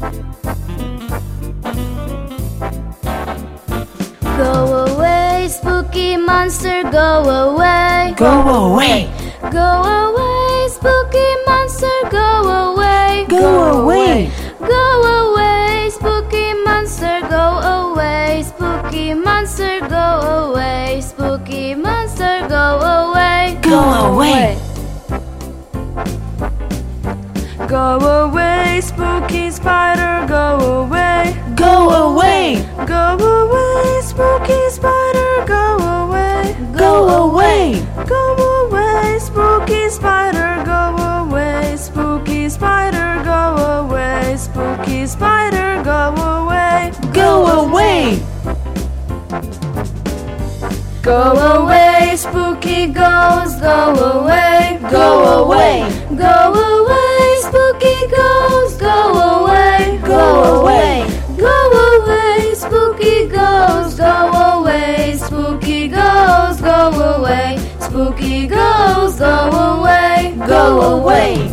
Go away, spooky monster, go away. Go away. Go away, spooky monster, go away. Go away. Go away, spooky monster, go away. Spooky monster, go away. Spooky monster, go away. Go away. Go away, spooky spider, go away. Go away. Go away, spooky spider, go away. Go away. Go away, spooky spider, go away. Spooky spider, go away. Spooky spider, go away. Go away. Go away, spooky ghost, go away. Go away. Go away, spooky ghost, go away. Go away. Go away, spooky ghost, go away. Spooky ghost, go away. Spooky ghost, go away. Go away.